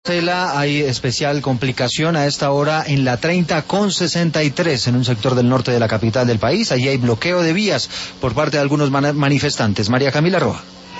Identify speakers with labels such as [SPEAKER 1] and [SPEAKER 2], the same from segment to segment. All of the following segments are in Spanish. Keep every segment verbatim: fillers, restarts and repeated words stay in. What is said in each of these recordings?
[SPEAKER 1] Marcela, hay especial complicación a esta hora en la treinta con sesenta y tres en un sector del norte de la capital del país. Allí hay bloqueo de vías por parte de algunos man- manifestantes. María Camila Roa.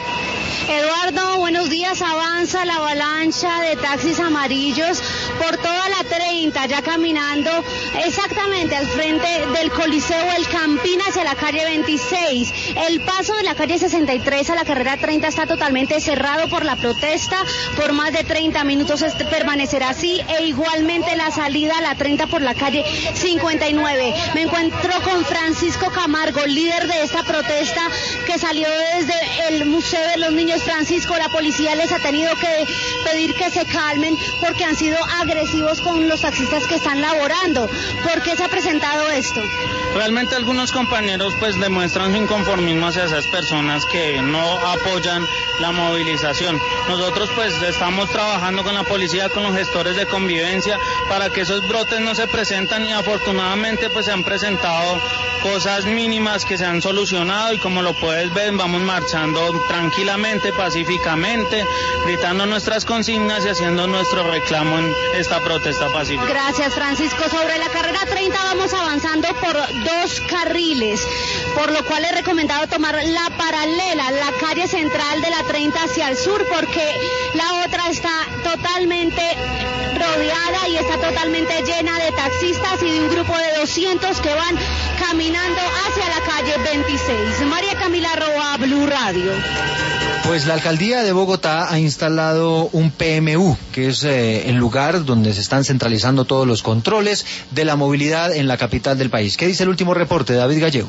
[SPEAKER 2] Eduardo, buenos días. Avanza la avalancha de taxis amarillos por toda la treinta, ya caminando exactamente al frente del Coliseo El Campín hacia la calle veintiséis. El paso de la calle sesenta y tres a la carrera treinta está totalmente cerrado por la protesta. Por más de treinta minutos este permanecerá así, e igualmente la salida a la treinta por la calle cincuenta y nueve. Me encuentro con Francisco Camargo, líder de esta protesta que salió desde el Museo de los Niños. Francisco, la policía les ha tenido que pedir que se calmen porque han sido agresivos con los taxistas que están laborando. ¿Por qué se ha presentado esto?
[SPEAKER 3] Realmente algunos compañeros pues demuestran su inconformismo hacia esas personas que no apoyan la movilización. Nosotros pues estamos trabajando con la policía, con los gestores de convivencia para que esos brotes no se presentan, y afortunadamente pues se han presentado cosas mínimas que se han solucionado, y como lo puedes ver vamos marchando tranquilamente, pacíficamente, gritando nuestras consignas y haciendo nuestro reclamo en esta protesta pacífica.
[SPEAKER 2] Gracias, Francisco. Sobre la carrera treinta vamos avanzando por dos carriles, por lo cual he recomendado tomar la paralela, la calle central de la treinta hacia el sur, porque la otra está totalmente rodeada y está totalmente llena de taxistas y de un grupo de doscientos que van caminando hacia la calle veintiséis. María Camila Roa, Blue Radio.
[SPEAKER 1] Pues la alcaldía de Bogotá ha instalado un P M U, que es eh, el lugar donde se están centralizando todos los controles de la movilidad en la capital del país. ¿Qué dice el último reporte, David Gallego?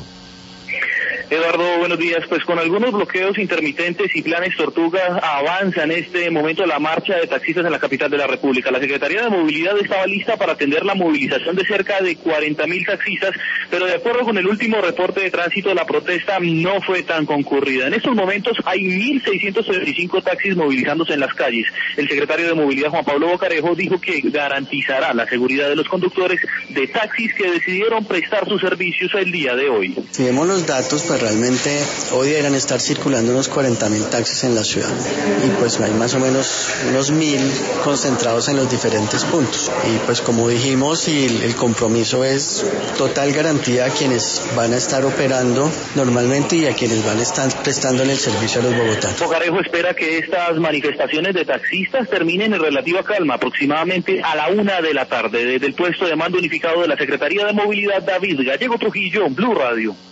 [SPEAKER 4] Eduardo, buenos días. Pues con algunos bloqueos intermitentes y planes tortuga avanza en este momento la marcha de taxistas en la capital de la República. La Secretaría de Movilidad estaba lista para atender la movilización de cerca de cuarenta mil taxistas, pero de acuerdo con el último reporte de tránsito, la protesta no fue tan concurrida. En estos momentos hay mil seiscientos treinta y cinco taxis movilizándose en las calles. El secretario de Movilidad, Juan Pablo Bocarejo, dijo que garantizará la seguridad de los conductores de taxis que decidieron prestar sus servicios el día de hoy.
[SPEAKER 5] Si vemos los datos, pues realmente hoy deberían estar circulando unos cuarenta mil taxis en la ciudad, y pues hay más o menos unos mil concentrados en los diferentes puntos, y pues como dijimos, y el, el compromiso es total garantía a quienes van a estar operando normalmente y a quienes van a estar prestándole el servicio a los bogotanos.
[SPEAKER 4] Bocarejo espera que estas manifestaciones de taxistas terminen en relativa calma, aproximadamente a la una de la tarde. Desde el puesto de mando unificado de la Secretaría de Movilidad, David Gallego Trujillo, Blue Radio.